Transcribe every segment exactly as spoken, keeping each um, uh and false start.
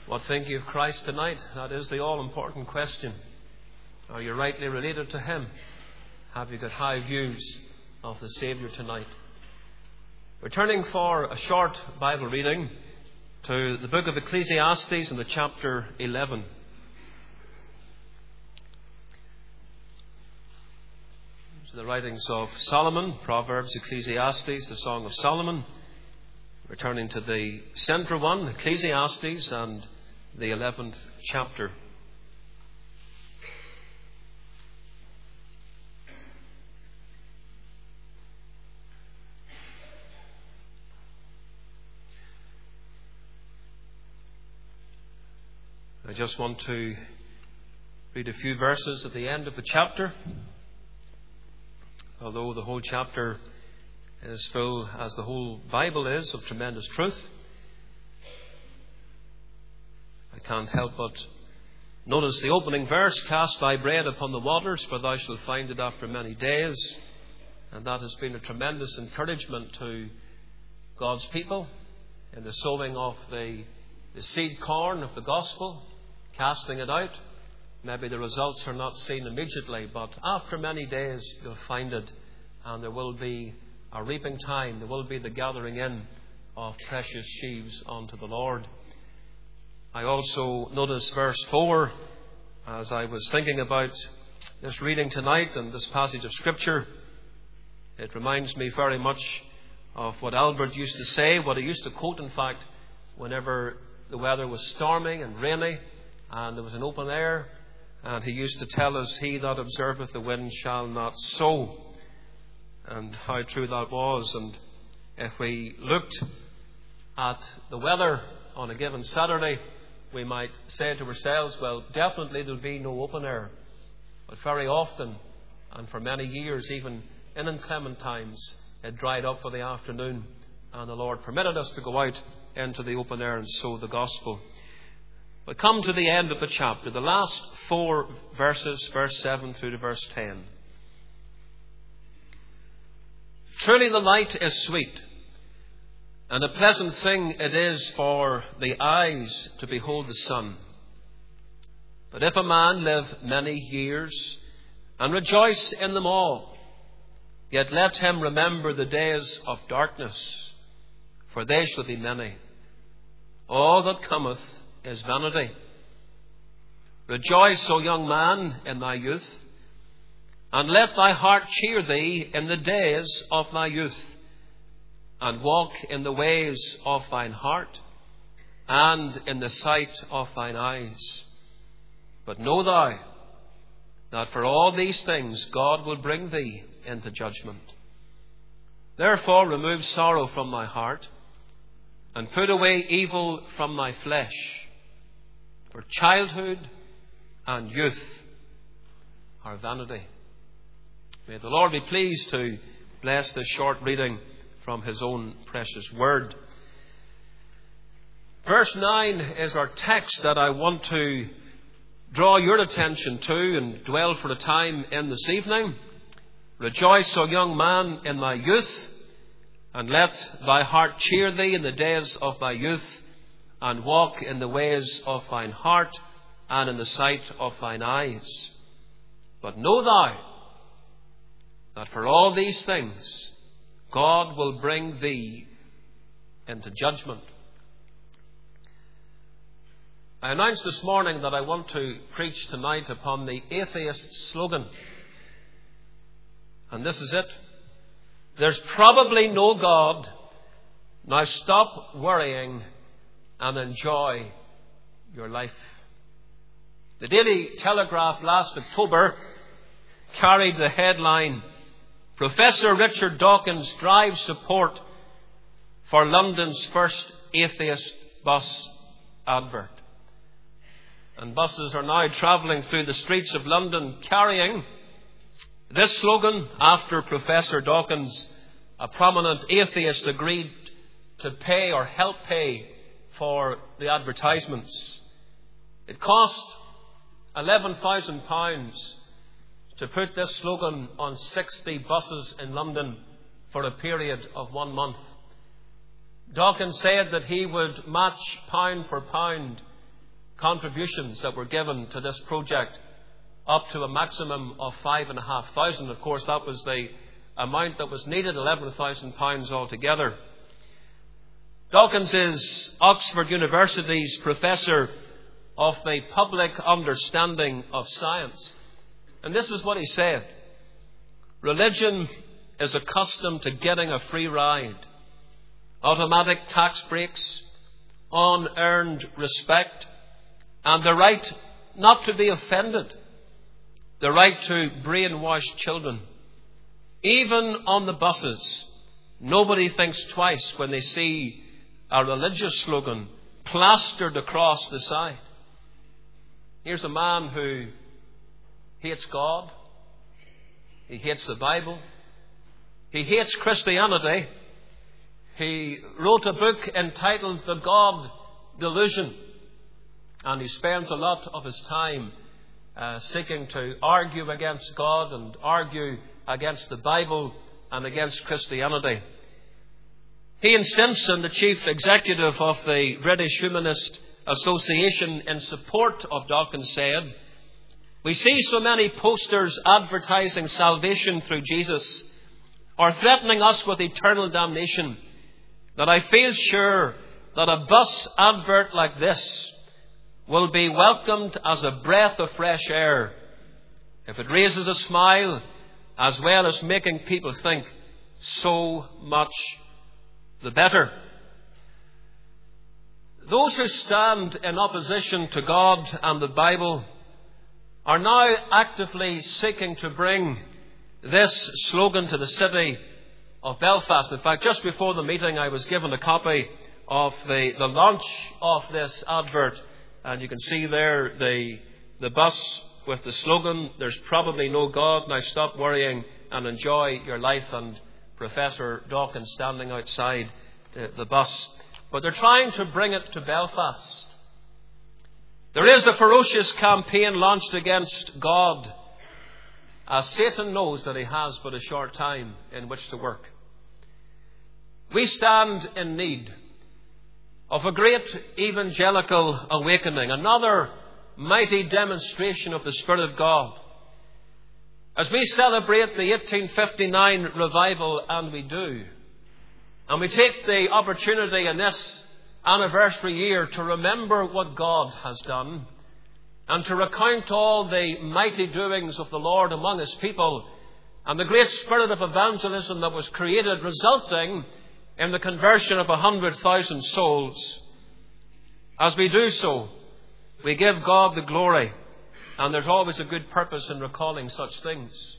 What think you of Christ tonight? That is the all-important question. Are you rightly related to Him? Have you got high views of the Saviour tonight? We're turning for a short Bible reading to the book of Ecclesiastes in the chapter eleven. So the writings of Solomon, Proverbs, Ecclesiastes, the Song of Solomon. We're turning to the central one, Ecclesiastes, and the eleventh chapter. I just want to read a few verses at the end of the chapter. Although the whole chapter is full, as the whole Bible is, of tremendous truth, I can't help but notice the opening verse, "Cast thy bread upon the waters, for thou shalt find it after many days." And that has been a tremendous encouragement to God's people in the sowing of the, the seed corn of the gospel, casting it out. Maybe the results are not seen immediately, but after many days you'll find it, and there will be a reaping time. There will be the gathering in of precious sheaves unto the Lord. I also notice verse four as I was thinking about this reading tonight and this passage of Scripture. It reminds me very much of what Albert used to say, what he used to quote, in fact, whenever the weather was stormy and rainy and there was an open air. And he used to tell us, "He that observeth the wind shall not sow." And how true that was. And if we looked at the weather on a given Saturday, we might say to ourselves, well, definitely there'll be no open air. But very often, and for many years, even in inclement times, it dried up for the afternoon, and the Lord permitted us to go out into the open air and sow the gospel. But come to the end of the chapter, the last four verses, verse seven through to verse ten. "Truly the light is sweet, and a pleasant thing it is for the eyes to behold the sun. But if a man live many years, and rejoice in them all, yet let him remember the days of darkness, for they shall be many. All that cometh is vanity. Rejoice, O young man, in thy youth, and let thy heart cheer thee in the days of thy youth, and walk in the ways of thine heart, and in the sight of thine eyes. But know thou that for all these things God will bring thee into judgment. Therefore remove sorrow from thy heart, and put away evil from thy flesh. For childhood and youth are vanity." May the Lord be pleased to bless this short reading from His own precious word. Verse nine is our text that I want to draw your attention to and dwell for a time in this evening. "Rejoice, O young man, in thy youth, and let thy heart cheer thee in the days of thy youth, and walk in the ways of thine heart, and in the sight of thine eyes. But know thou that for all these things God will bring thee into judgment." I announced this morning that I want to preach tonight upon the atheist slogan. And this is it. There's probably no God. Now stop worrying and enjoy your life. The Daily Telegraph last October carried the headline, "Professor Richard Dawkins drives support for London's first atheist bus advert." And buses are now travelling through the streets of London carrying this slogan after Professor Dawkins, a prominent atheist, agreed to pay or help pay for the advertisements. It cost eleven thousand pounds to put this slogan on sixty buses in London for a period of one month. Dawkins said that he would match pound for pound contributions that were given to this project, up to a maximum of five and a half thousand. Of course, that was the amount that was needed, eleven thousand pounds altogether. Dawkins is Oxford University's Professor of the Public Understanding of Science. And this is what he said: religion is accustomed to getting a free ride, automatic tax breaks, unearned respect, and the right not to be offended, the right to brainwash children. Even on the buses, nobody thinks twice when they see a religious slogan plastered across the side. Here's a man who hates God, he hates the Bible, he hates Christianity. He wrote a book entitled The God Delusion, and he spends a lot of his time uh, seeking to argue against God and argue against the Bible and against Christianity. He and Stimson, the chief executive of the British Humanist Association, in support of Dawkins, said, "We see so many posters advertising salvation through Jesus or threatening us with eternal damnation that I feel sure that a bus advert like this will be welcomed as a breath of fresh air if it raises a smile as well as making people think, so much the better." Those who stand in opposition to God and the Bible are now actively seeking to bring this slogan to the city of Belfast. In fact, just before the meeting, I was given a copy of the, the launch of this advert, and you can see there the, the bus with the slogan, "There's probably no God, now stop worrying and enjoy your life," and Professor Dawkins standing outside the, the bus. But they're trying to bring it to Belfast. There is a ferocious campaign launched against God, as Satan knows that he has but a short time in which to work. We stand in need of a great evangelical awakening, another mighty demonstration of the Spirit of God. As we celebrate the eighteen fifty-nine revival, and we do, and we take the opportunity in this anniversary year to remember what God has done and to recount all the mighty doings of the Lord among His people and the great spirit of evangelism that was created, resulting in the conversion of a hundred thousand souls. As we do so, we give God the glory, and there's always a good purpose in recalling such things.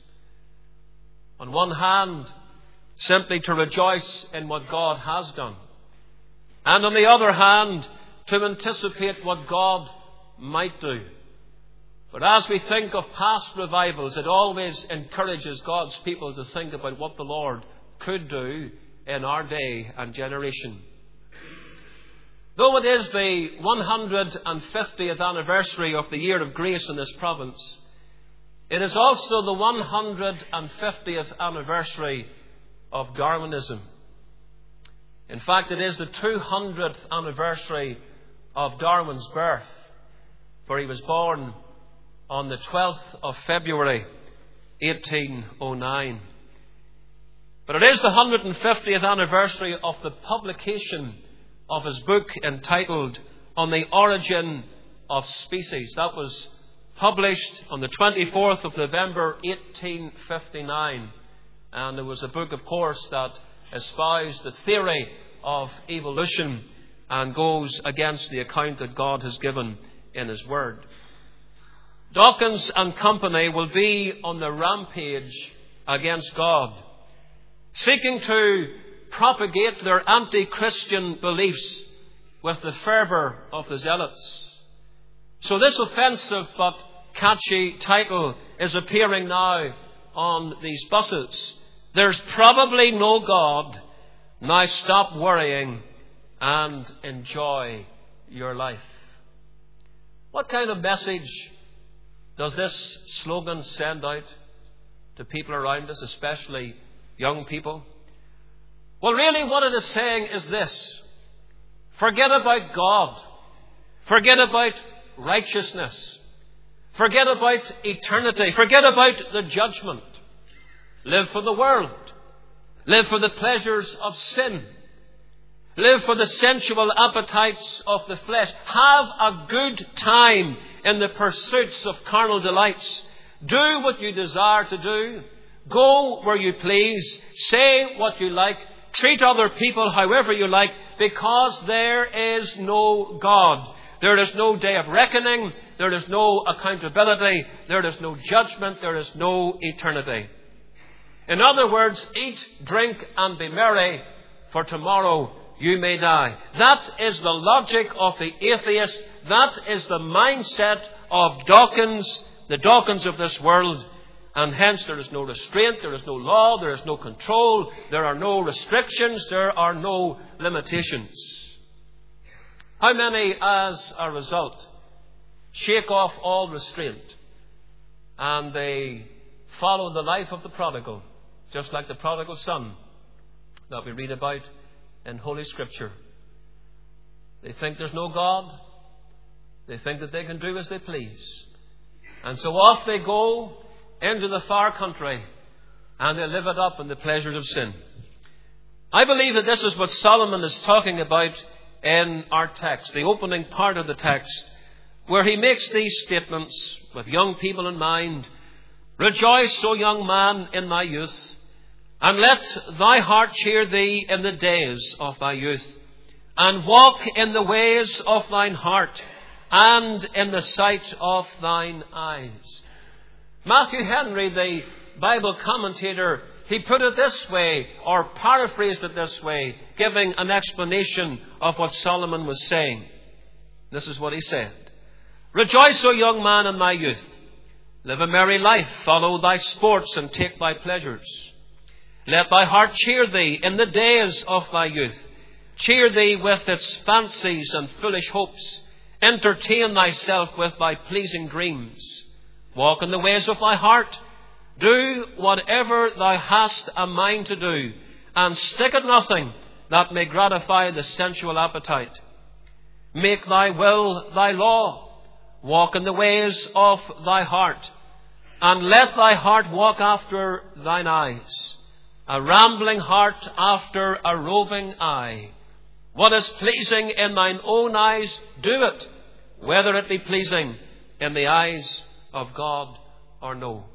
On one hand, simply to rejoice in what God has done, and on the other hand, to anticipate what God might do. But as we think of past revivals, it always encourages God's people to think about what the Lord could do in our day and generation. Though it is the one hundred fiftieth anniversary of the year of grace in this province, it is also the one hundred fiftieth anniversary of Darwinism. In fact, it is the two hundredth anniversary of Darwin's birth, for he was born on the twelfth of February, eighteen oh nine. But it is the one hundred fiftieth anniversary of the publication of his book entitled On the Origin of Species. That was published on the twenty-fourth of November, eighteen fifty-nine. And it was a book, of course, that espoused the theory of evolution and goes against the account that God has given in His Word. Dawkins and company will be on the rampage against God, seeking to propagate their anti-Christian beliefs with the fervour of the zealots. So this offensive but catchy title is appearing now on these buses. There's probably no God, now stop worrying and enjoy your life. What kind of message does this slogan send out to people around us, especially young people? Well, really what it is saying is this: forget about God. Forget about righteousness. Forget about eternity. Forget about the judgment. Live for the world. Live for the pleasures of sin. Live for the sensual appetites of the flesh. Have a good time in the pursuits of carnal delights. Do what you desire to do. Go where you please. Say what you like. Treat other people however you like, because there is no God. There is no day of reckoning. There is no accountability. There is no judgment. There is no eternity. In other words, eat, drink, and be merry, for tomorrow you may die. That is the logic of the atheist. That is the mindset of Dawkins, the Dawkins of this world. And hence there is no restraint, there is no law, there is no control, there are no restrictions, there are no limitations. How many, as a result, shake off all restraint and they follow the life of the prodigal, just like the prodigal son that we read about in Holy Scripture? They think there's no God. They think that they can do as they please. And so off they go into the far country, and they live it up in the pleasures of sin. I believe that this is what Solomon is talking about in our text, the opening part of the text, where he makes these statements with young people in mind. Rejoice, O young man, in thy youth, and let thy heart cheer thee in the days of thy youth, and walk in the ways of thine heart, and in the sight of thine eyes. Matthew Henry, the Bible commentator, he put it this way, or paraphrased it this way, giving an explanation of what Solomon was saying. This is what he said. Rejoice, O young man, in thy youth. Live a merry life, follow thy sports, and take thy pleasures. Let thy heart cheer thee in the days of thy youth. Cheer thee with its fancies and foolish hopes. Entertain thyself with thy pleasing dreams. Walk in the ways of thy heart. Do whatever thou hast a mind to do, and stick at nothing that may gratify the sensual appetite. Make thy will thy law. Walk in the ways of thy heart, and let thy heart walk after thine eyes. A rambling heart after a roving eye. What is pleasing in thine own eyes, do it, whether it be pleasing in the eyes of God or no.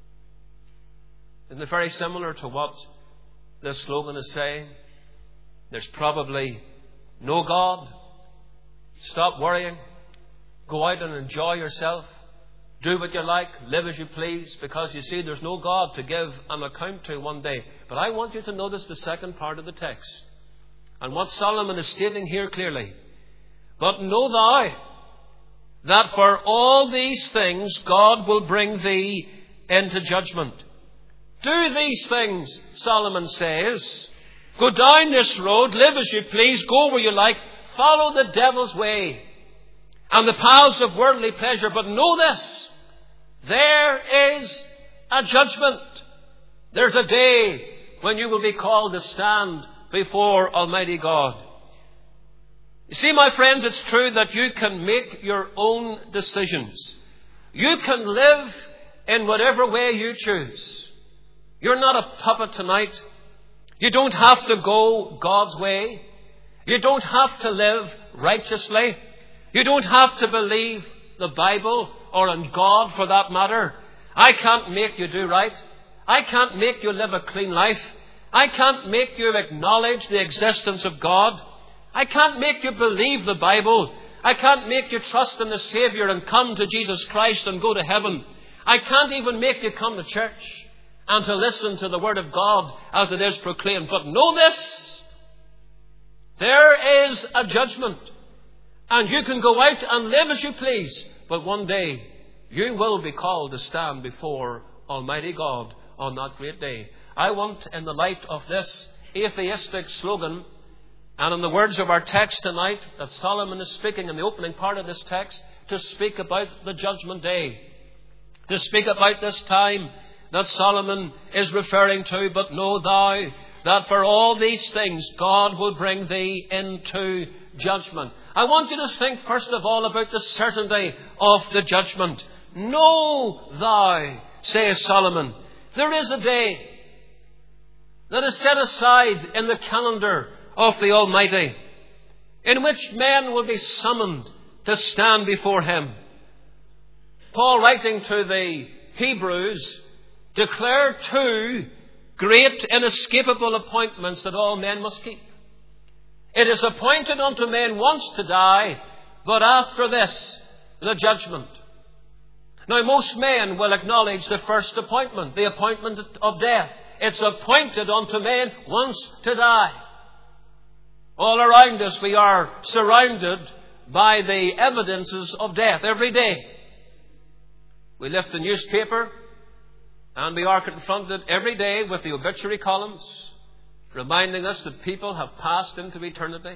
Isn't it very similar to what this slogan is saying? There's probably no God. Stop worrying. Go out and enjoy yourself. Do what you like. Live as you please. Because you see, there's no God to give an account to one day. But I want you to notice the second part of the text. And what Solomon is stating here clearly. But know thou that for all these things God will bring thee into judgment. Do these things, Solomon says. Go down this road, live as you please, go where you like, follow the devil's way and the paths of worldly pleasure. But know this, there is a judgment. There's a day when you will be called to stand before Almighty God. You see, my friends, it's true that you can make your own decisions. You can live in whatever way you choose. You're not a puppet tonight. You don't have to go God's way. You don't have to live righteously. You don't have to believe the Bible or in God for that matter. I can't make you do right. I can't make you live a clean life. I can't make you acknowledge the existence of God. I can't make you believe the Bible. I can't make you trust in the Savior and come to Jesus Christ and go to heaven. I can't even make you come to church and to listen to the Word of God as it is proclaimed. But know this, there is a judgment. And you can go out and live as you please. But one day, you will be called to stand before Almighty God on that great day. I want, in the light of this atheistic slogan, and in the words of our text tonight that Solomon is speaking in the opening part of this text, to speak about the judgment day. To speak about this time that Solomon is referring to. But know thou that for all these things God will bring thee into judgment. I want you to think first of all about the certainty of the judgment. Know thou, says Solomon, there is a day that is set aside in the calendar of the Almighty, in which men will be summoned to stand before Him. Paul, writing to the Hebrews, declared two great inescapable appointments that all men must keep. It is appointed unto men once to die, but after this, the judgment. Now, most men will acknowledge the first appointment, the appointment of death. It's appointed unto men once to die. All around us we are surrounded by the evidences of death every day. We lift the newspaper and we are confronted every day with the obituary columns, reminding us that people have passed into eternity.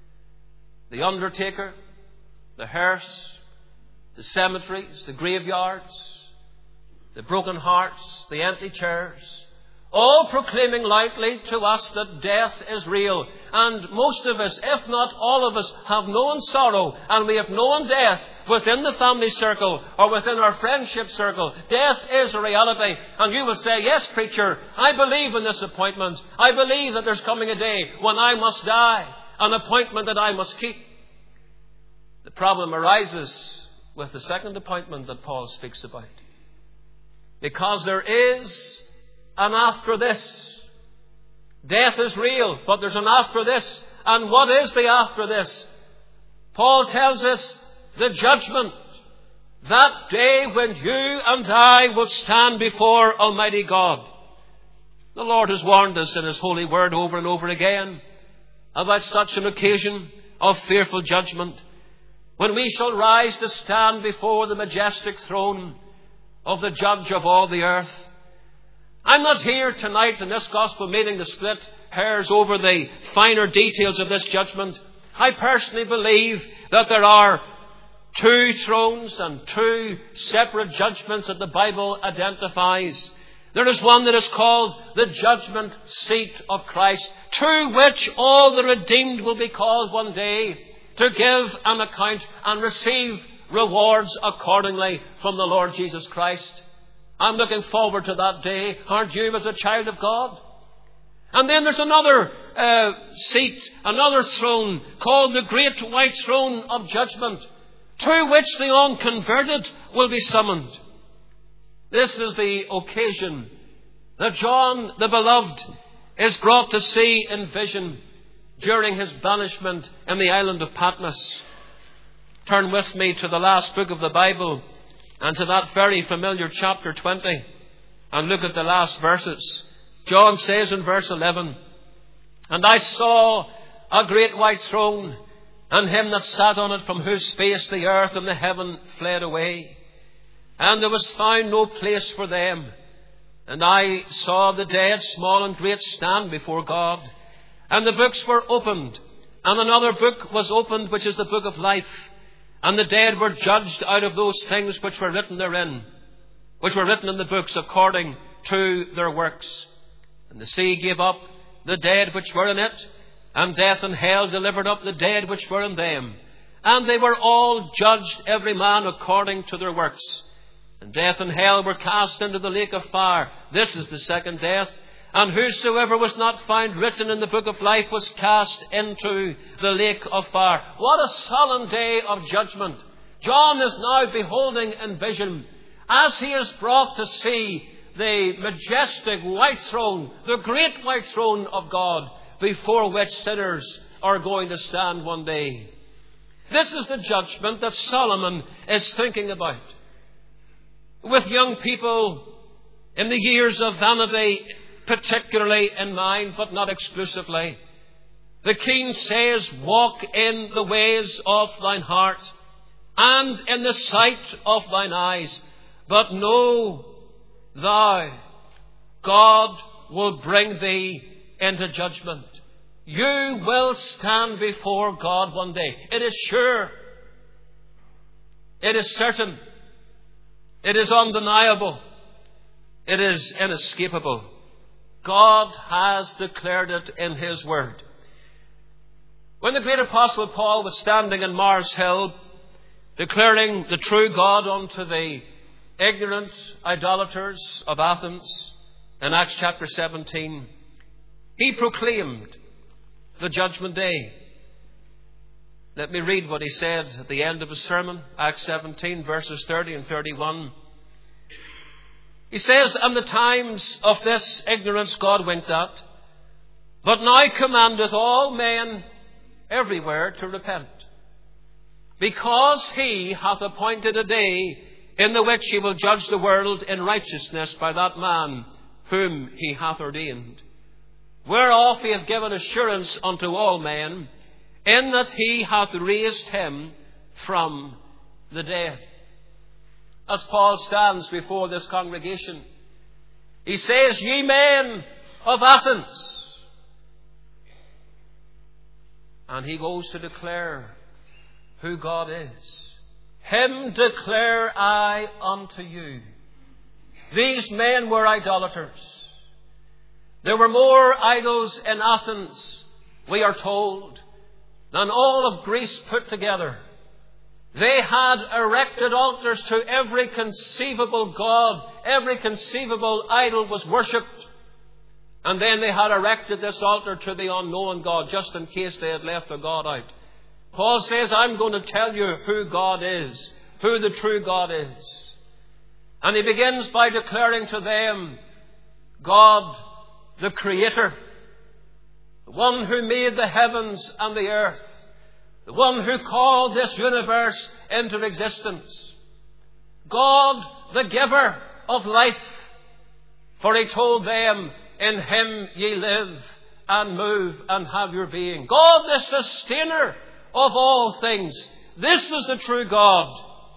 The undertaker, the hearse, the cemeteries, the graveyards, the broken hearts, the empty chairs, all proclaiming loudly to us that death is real. And most of us, if not all of us, have known sorrow and we have known death within the family circle or within our friendship circle. Death is a reality. And you will say, yes, preacher, I believe in this appointment. I believe that there's coming a day when I must die, an appointment that I must keep. The problem arises with the second appointment that Paul speaks about. Because there is an after this. Death is real, but there's an after this. And what is the after this? Paul tells us the judgment. That day when you and I will stand before Almighty God. The Lord has warned us in His holy word over and over again about such an occasion of fearful judgment, when we shall rise to stand before the majestic throne of the Judge of all the earth. I'm not here tonight in this gospel meeting to split hairs over the finer details of this judgment. I personally believe that there are two thrones and two separate judgments that the Bible identifies. There is one that is called the judgment seat of Christ, to which all the redeemed will be called one day to give an account and receive rewards accordingly from the Lord Jesus Christ. I'm looking forward to that day. Aren't you, as a child of God? And then there's another uh, seat, another throne called the Great White Throne of Judgment, to which the unconverted will be summoned. This is the occasion that John the Beloved is brought to see in vision during his banishment in the island of Patmos. Turn with me to the last book of the Bible and to that very familiar chapter twenty, and look at the last verses. John says in verse eleven, "And I saw a great white throne, and him that sat on it, from whose face the earth and the heaven fled away. And there was found no place for them. And I saw the dead, small and great, stand before God. And the books were opened. And another book was opened, which is the book of life. And the dead were judged out of those things which were written therein, which were written in the books according to their works. And the sea gave up the dead which were in it, and death and hell delivered up the dead which were in them. And they were all judged, every man according to their works. And death and hell were cast into the lake of fire. This is the second death. And whosoever was not found written in the book of life was cast into the lake of fire." What a solemn day of judgment. John is now beholding in vision, as he is brought to see the majestic white throne, the great white throne of God, before which sinners are going to stand one day. This is the judgment that Solomon is thinking about. With young people in the years of vanity particularly in mind, but not exclusively. The King says, "Walk in the ways of thine heart, and in the sight of thine eyes. But know thou, God will bring thee into judgment." You will stand before God one day. It is sure. It is certain. It is undeniable. It is inescapable. God has declared it in His Word. When the great apostle Paul was standing in Mars Hill, declaring the true God unto the ignorant idolaters of Athens, in Acts chapter seventeen, he proclaimed the judgment day. Let me read what he said at the end of his sermon, Acts seventeen, verses thirty and thirty-one. He says, "And the times of this ignorance God winked at, but now commandeth all men everywhere to repent, because he hath appointed a day in the which he will judge the world in righteousness by that man whom he hath ordained, whereof he hath given assurance unto all men, in that he hath raised him from the dead." As Paul stands before this congregation, he says, "Ye men of Athens," and he goes to declare who God is. "Him declare I unto you." These men were idolaters. There were more idols in Athens, we are told, than all of Greece put together. They had erected altars to every conceivable god. Every conceivable idol was worshipped. And then they had erected this altar to the unknown God, just in case they had left the God out. Paul says, "I'm going to tell you who God is, who the true God is." And he begins by declaring to them, God, the Creator, the one who made the heavens and the earth, the one who called this universe into existence. God, the giver of life. For he told them, "In him ye live and move and have your being." God, the sustainer of all things. This is the true God,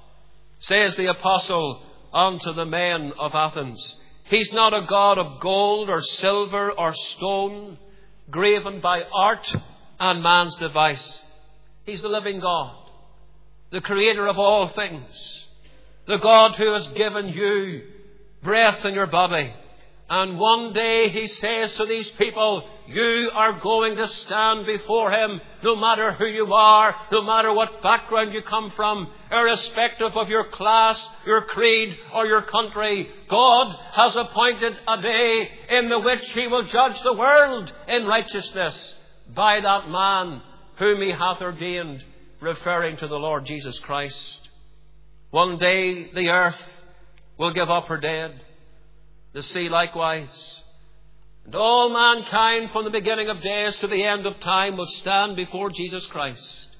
says the apostle unto the men of Athens. He's not a God of gold or silver or stone, graven by art and man's device. He's the living God, the creator of all things, the God who has given you breath in your body. And one day he says to these people, you are going to stand before him, no matter who you are, no matter what background you come from, irrespective of your class, your creed, or your country. God has appointed a day in the which he will judge the world in righteousness by that man whom he hath ordained, referring to the Lord Jesus Christ. One day the earth will give up her dead, the sea likewise, and all mankind from the beginning of days to the end of time will stand before Jesus Christ.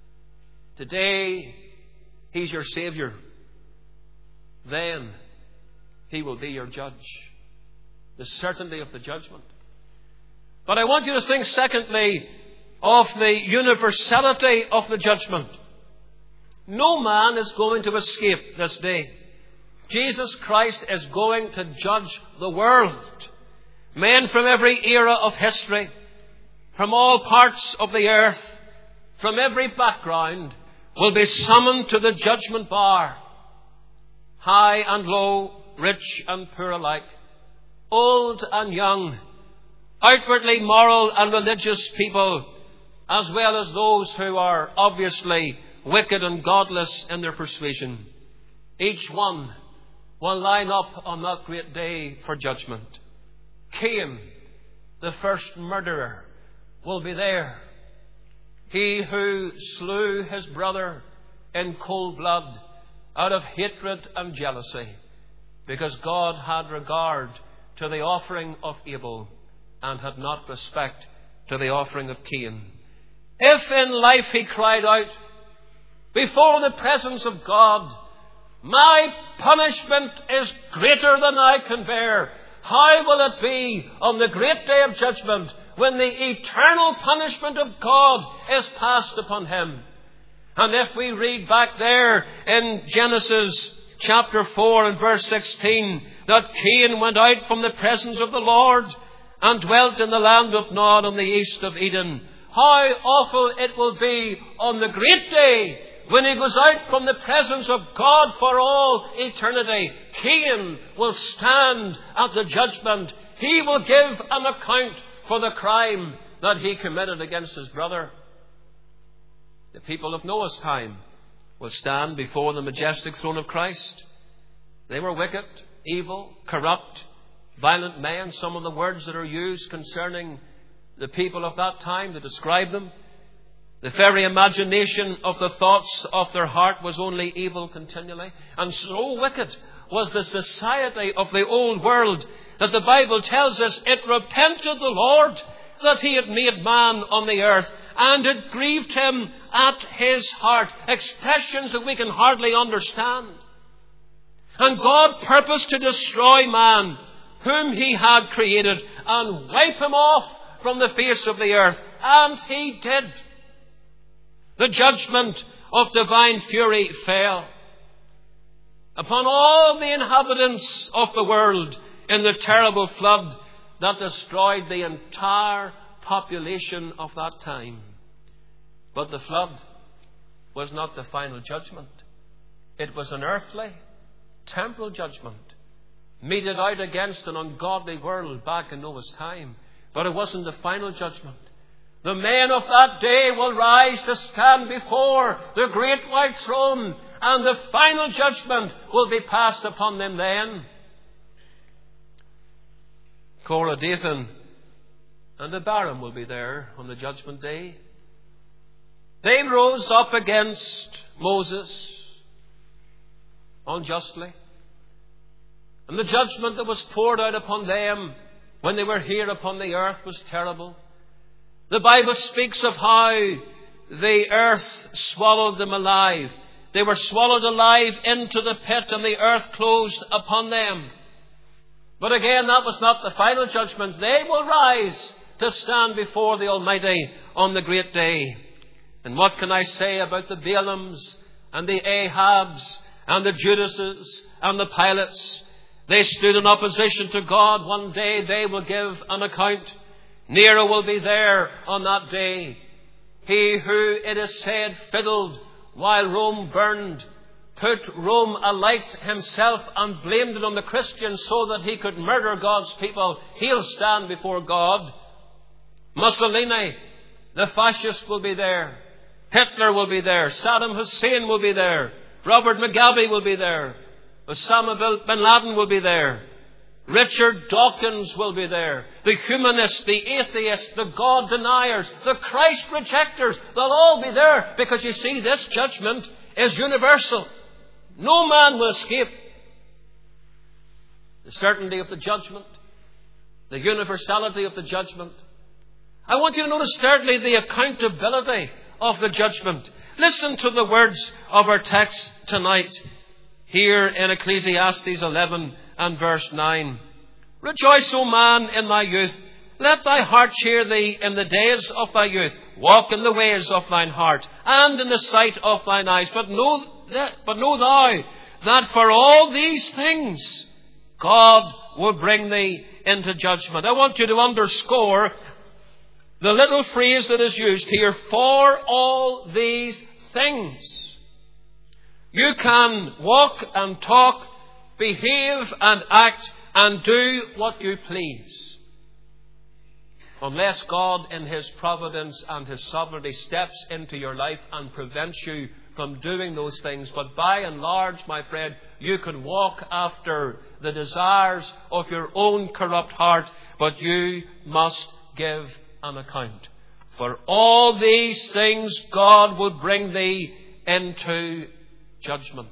Today he's your Saviour. Then he will be your judge. The certainty of the judgment. But I want you to think secondly of the universality of the judgment. No man is going to escape this day. Jesus Christ is going to judge the world. Men from every era of history, from all parts of the earth, from every background, will be summoned to the judgment bar. High and low, rich and poor alike, old and young, outwardly moral and religious people, as well as those who are obviously wicked and godless in their persuasion. Each one will line up on that great day for judgment. Cain, the first murderer, will be there. He who slew his brother in cold blood out of hatred and jealousy, because God had regard to the offering of Abel and had not respect to the offering of Cain. If in life he cried out before the presence of God, my punishment is greater than I can bear, how will it be on the great day of judgment when the eternal punishment of God is passed upon him? And if we read back there in Genesis chapter four and verse sixteen, that Cain went out from the presence of the Lord and dwelt in the land of Nod on the east of Eden, how awful it will be on the great day when he goes out from the presence of God for all eternity. Cain will stand at the judgment. He will give an account for the crime that he committed against his brother. The people of Noah's time will stand before the majestic throne of Christ. They were wicked, evil, corrupt, violent men. Some of the words that are used concerning the people of that time to describe them. The very imagination of the thoughts of their heart was only evil continually. And so wicked was the society of the old world that the Bible tells us it repented the Lord that he had made man on the earth, and it grieved him at his heart. Expressions that we can hardly understand. And God purposed to destroy man whom he had created and wipe him off from the face of the earth. And he did. The judgment of divine fury fell upon all the inhabitants of the world in the terrible flood that destroyed the entire population of that time. But the flood was not the final judgment. It was an earthly, temporal judgment meted out against an ungodly world back in Noah's time. But it wasn't the final judgment. The men of that day will rise to stand before the great white throne, and the final judgment will be passed upon them then. Korah, Dathan, and Abiram will be there on the judgment day. They rose up against Moses unjustly. And the judgment that was poured out upon them when they were here upon the earth was terrible. The Bible speaks of how the earth swallowed them alive. They were swallowed alive into the pit, and the earth closed upon them. But again, that was not the final judgment. They will rise to stand before the Almighty on the great day. And what can I say about the Balaams and the Ahabs and the Judases and the Pilates? They stood in opposition to God. One day they will give an account. Nero will be there on that day. He who, it is said, fiddled while Rome burned, put Rome alight himself and blamed it on the Christians so that he could murder God's people. He'll stand before God. Mussolini, the fascist, will be there. Hitler will be there. Saddam Hussein will be there. Robert Mugabe will be there. Osama bin Laden will be there. Richard Dawkins will be there. The humanists, the atheists, the God deniers, the Christ rejectors, they'll all be there, because you see, this judgment is universal. No man will escape. The certainty of the judgment, the universality of the judgment. I want you to notice thirdly the accountability of the judgment. Listen to the words of our text tonight here in Ecclesiastes eleven and verse nine. Rejoice, O man, in thy youth. Let thy heart cheer thee in the days of thy youth. Walk in the ways of thine heart, and in the sight of thine eyes. But know, that, but know thou that for all these things God will bring thee into judgment. I want you to underscore the little phrase that is used here, for all these things. You can walk and talk, behave and act and do what you please, unless God in His providence and His sovereignty steps into your life and prevents you from doing those things. But by and large, my friend, you can walk after the desires of your own corrupt heart, but you must give an account. For all these things God will bring thee into judgment.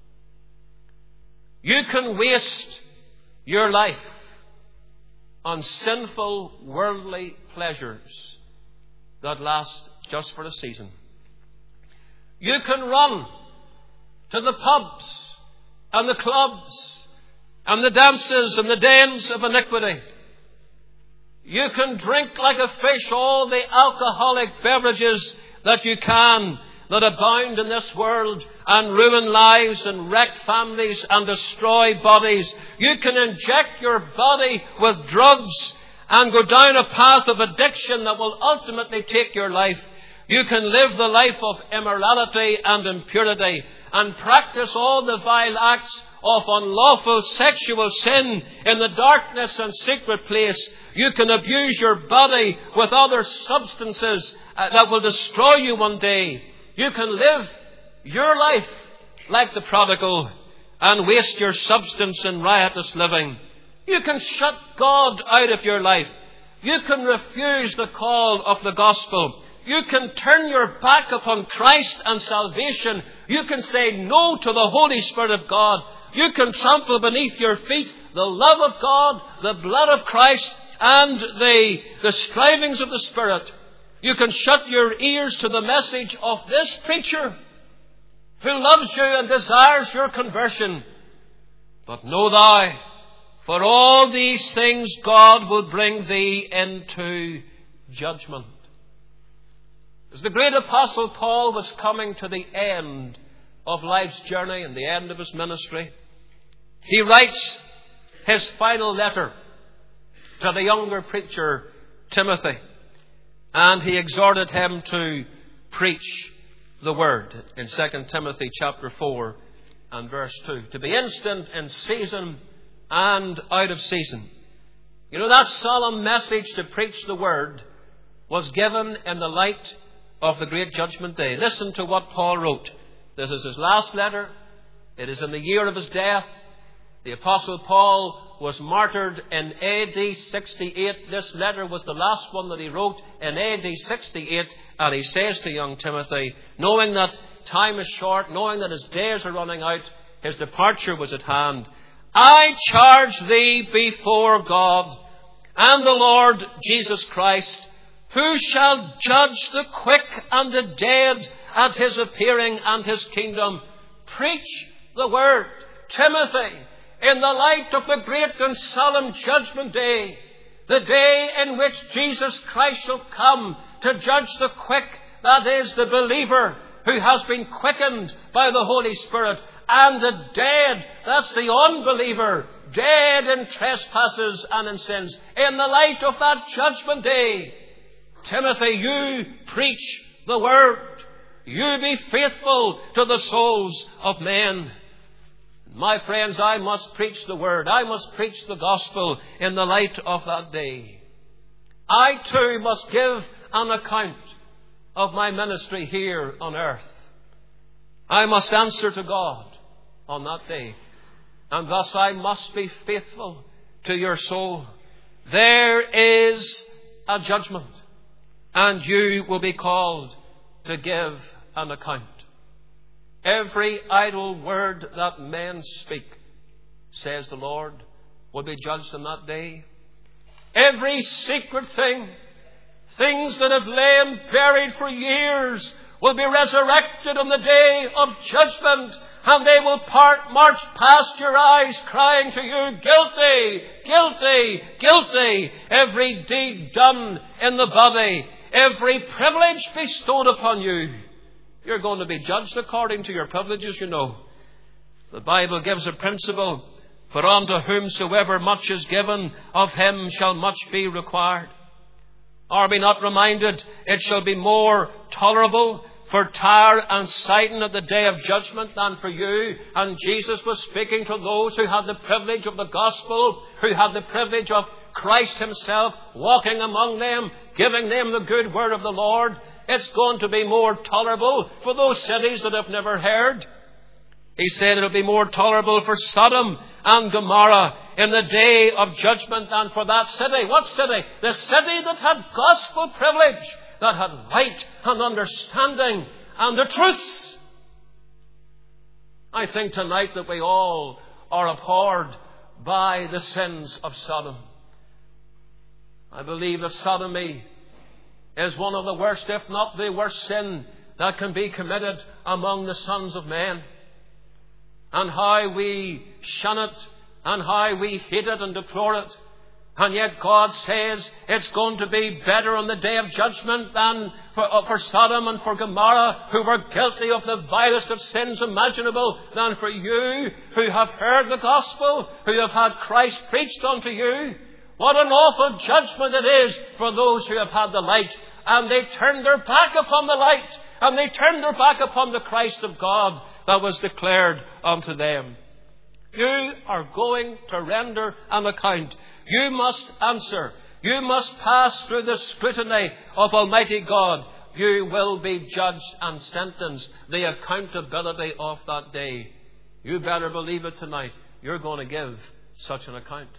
You can waste your life on sinful worldly pleasures that last just for a season. You can run to the pubs and the clubs and the dances and the dens of iniquity. You can drink like a fish all the alcoholic beverages that you can, that abound in this world, and ruin lives and wreck families and destroy bodies. You can inject your body with drugs and go down a path of addiction that will ultimately take your life. You can live the life of immorality and impurity and practice all the vile acts of unlawful sexual sin in the darkness and secret place. You can abuse your body with other substances that will destroy you one day. You can live your life like the prodigal and waste your substance in riotous living. You can shut God out of your life. You can refuse the call of the gospel. You can turn your back upon Christ and salvation. You can say no to the Holy Spirit of God. You can trample beneath your feet the love of God, the blood of Christ, and the, the strivings of the Spirit. You can shut your ears to the message of this preacher who loves you and desires your conversion. But know thou, for all these things God will bring thee into judgment. As the great apostle Paul was coming to the end of life's journey and the end of his ministry, he writes his final letter to the younger preacher Timothy, and he exhorted him to preach the word in Second Timothy chapter four and verse two. To be instant in season and out of season. You know, that solemn message to preach the word was given in the light of the great judgment day. Listen to what Paul wrote. This is his last letter. It is in the year of his death. The apostle Paul was martyred in A D sixty-eight. This letter was the last one that he wrote in A D sixty-eight. And he says to young Timothy, knowing that time is short, knowing that his days are running out, his departure was at hand, I charge thee before God and the Lord Jesus Christ, who shall judge the quick and the dead at his appearing and his kingdom. Preach the word. Timothy, in the light of the great and solemn judgment day, the day in which Jesus Christ shall come to judge the quick, that is, the believer who has been quickened by the Holy Spirit, and the dead, that's the unbeliever, dead in trespasses and in sins. In the light of that judgment day, Timothy, you preach the word. You be faithful to the souls of men. My friends, I must preach the word. I must preach the gospel in the light of that day. I too must give an account of my ministry here on earth. I must answer to God on that day. And thus I must be faithful to your soul. There is a judgment, and you will be called to give an account. Every idle word that men speak, says the Lord, will be judged on that day. Every secret thing, things that have lain buried for years, will be resurrected on the day of judgment, and they will part, march past your eyes crying to you, guilty, guilty, guilty. Every deed done in the body, every privilege bestowed upon you, you're going to be judged according to your privileges, you know. The Bible gives a principle, for unto whomsoever much is given, of him shall much be required. Are we not reminded it shall be more tolerable for Tyre and Sidon at the day of judgment than for you? And Jesus was speaking to those who had the privilege of the gospel, who had the privilege of Christ himself walking among them, giving them the good word of the Lord. It's going to be more tolerable for those cities that have never heard. He said it'll be more tolerable for Sodom and Gomorrah in the day of judgment than for that city. What city? The city that had gospel privilege, that had light and understanding and the truth. I think tonight that we all are abhorred by the sins of Sodom. I believe that sodomy is one of the worst, if not the worst sin that can be committed among the sons of men. And how we shun it, and how we hate it and deplore it. And yet God says it's going to be better on the day of judgment than for, uh, for Sodom and for Gomorrah, who were guilty of the vilest of sins imaginable, than for you who have heard the gospel, who have had Christ preached unto you. What an awful judgment it is for those who have had the light, and they turned their back upon the light, and they turned their back upon the Christ of God that was declared unto them. You are going to render an account. You must answer. You must pass through the scrutiny of Almighty God. you will be judged and sentenced. The accountability of that day. You better believe it tonight. You're going to give such an account.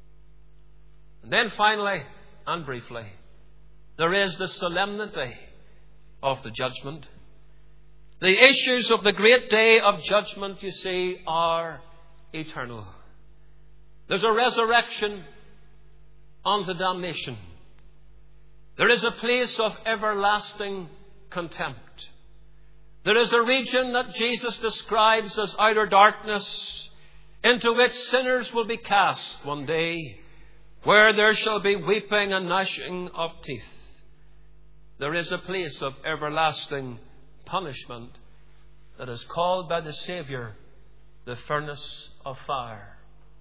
And then finally, and briefly, there is the solemnity of the judgment. The issues of the great day of judgment, you see, are eternal. There's a resurrection unto damnation. There is a place of everlasting contempt. There is a region that Jesus describes as outer darkness, into which sinners will be cast one day, where there shall be weeping and gnashing of teeth. There is a place of everlasting punishment that is called by the Saviour the furnace of fire.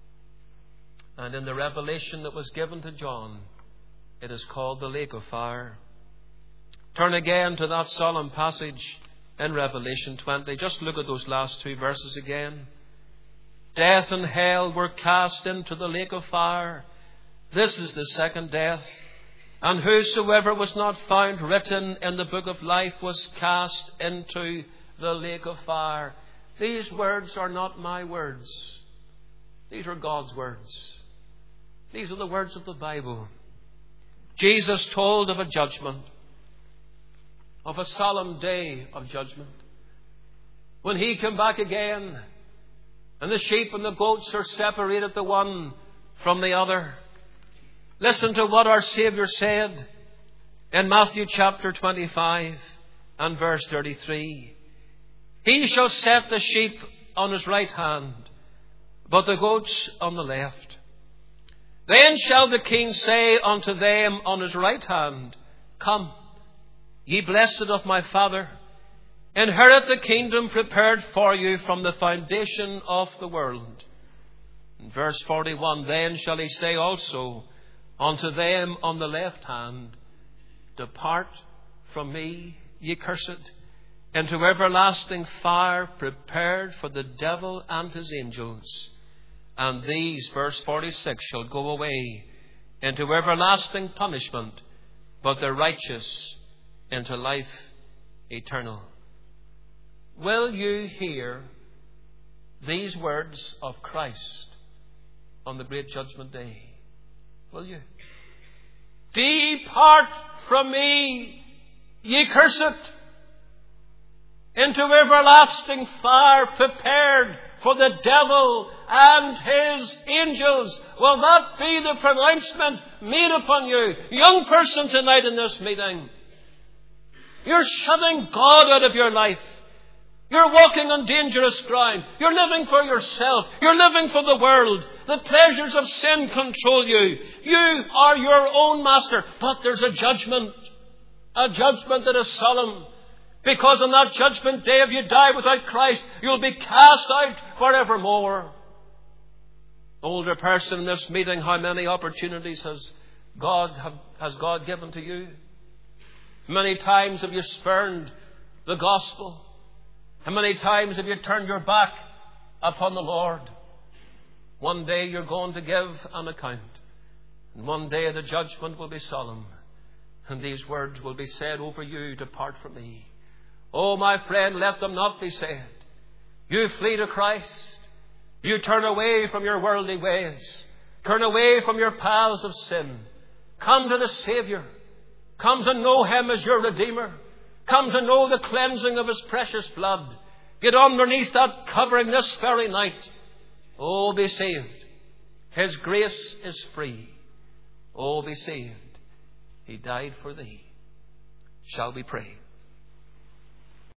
And in the revelation that was given to John, it is called the lake of fire. Turn again to that solemn passage in Revelation twenty. Just look at those last two verses again. Death and hell were cast into the lake of fire. This is the second death. And whosoever was not found written in the book of life was cast into the lake of fire. These words are not my words. These are God's words. These are the words of the Bible. Jesus told of a judgment, of a solemn day of judgment, when He came back again and the sheep and the goats are separated the one from the other. Listen to what our Saviour said in Matthew chapter twenty-five and verse thirty-three. He shall set the sheep on His right hand, but the goats on the left. Then shall the King say unto them on His right hand, Come, ye blessed of my Father, inherit the kingdom prepared for you from the foundation of the world. In verse forty-one, Then shall He say also unto them on the left hand, Depart from me, ye cursed, into everlasting fire prepared for the devil and his angels. And these, verse forty-six, shall go away into everlasting punishment, but the righteous into life eternal. Will you hear these words of Christ on the great judgment day? Will you? Depart from me, ye cursed, into everlasting fire prepared for the devil and his angels. Will that be the pronouncement made upon you? Young person tonight in this meeting, you're shutting God out of your life. You're walking on dangerous ground. You're living for yourself. You're living for the world. The pleasures of sin control you. You are your own master. But there's a judgment. A judgment that is solemn. Because on that judgment day, if you die without Christ, you'll be cast out forevermore. Older person in this meeting, how many opportunities has God, have, has God given to you? Many times have you spurned the gospel? How many times have you turned your back upon the Lord? One day you're going to give an account. And one day the judgment will be solemn. And these words will be said over you, Depart from me. Oh, my friend, let them not be said. You flee to Christ. You turn away from your worldly ways. Turn away from your paths of sin. Come to the Saviour. Come to know Him as your Redeemer. Come to know the cleansing of His precious blood. Get underneath that covering this very night. Oh, be saved. His grace is free. Oh, be saved. He died for thee. Shall we pray?